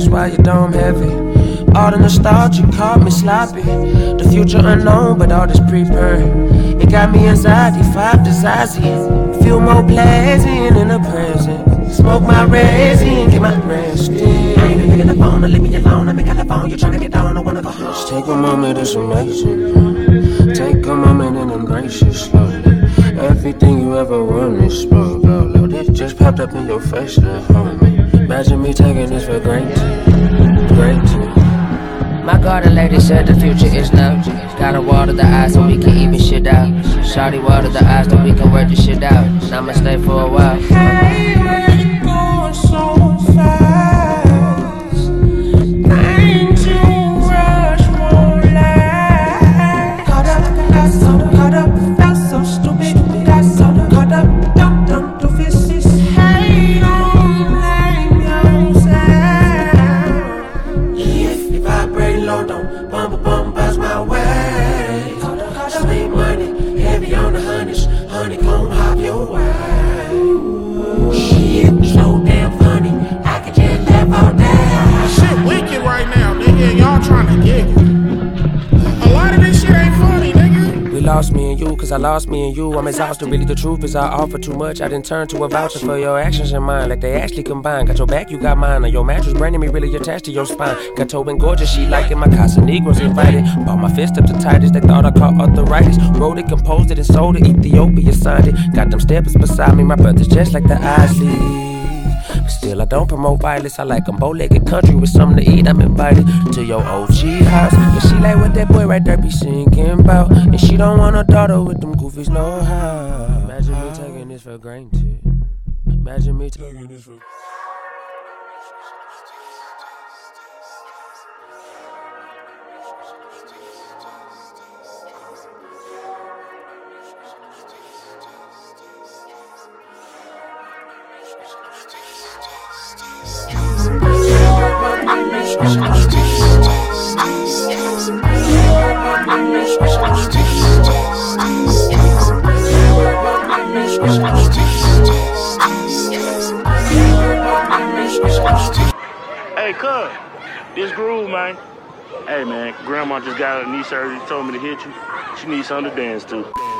that's why your dome heavy. All the nostalgia caught me sloppy. The future unknown, but all this pre-burn. It got me anxiety, 5 desires. Few more pleasant in the present. Smoke my resin, get my rest in. I ain't even picking the phone, leave me alone. I'm in California, trying to get down, I wanna go home. Just take a moment, it's amazing. Take a moment and embrace it slowly. Everything you ever wanted spoke out loud. It just popped up in your face, now, homie. Imagine me taking this for granted. My garden lady said the future is now. Gotta water the eyes so we can even shit out. Shawty water the eyes so we can work this shit out. And I'ma stay for a while. Hey, why you going so fast? Ain't you rush won't last. Caught up, fast, so stupid. Got so caught up, dumb, to fist. Hey, don't blame yourself. If you vibrate low, don't bum, pass my way. Sweet money, heavy on the honeycomb, hop your way. Shit, so damn funny, I could just laugh all day. Shit wicked right now, nigga, and y'all trying to get it. A lot of this shit ain't funny, nigga. We lost me and you, cause I lost me and you. I'm exhausted, really the truth is I offer too much. I didn't turn to a voucher for your actions and mine, like they actually combine. Got your back, you got mine. On your mattress, branding me really attached to your spine. Got toe and gorgeous, she like in my Casa Negros invited. Bought my fist up to tightest, they thought I caught arthritis. Wrote it, composed it, and sold it. Ethiopia signed it. Got them steppers beside me, my brother's just like the Isley. But still, I don't promote violence. I like them bow-legged country with something to eat. I'm invited to your OG house. And she like what that boy right there be singing about. And she don't want a daughter with them goofies, no how. Imagine me taking this for granted. Imagine me taking this for granted. Hey, cuz, this groove, man. Hey, man, grandma just got her knee surgery, told me to hit you. She needs something to dance to.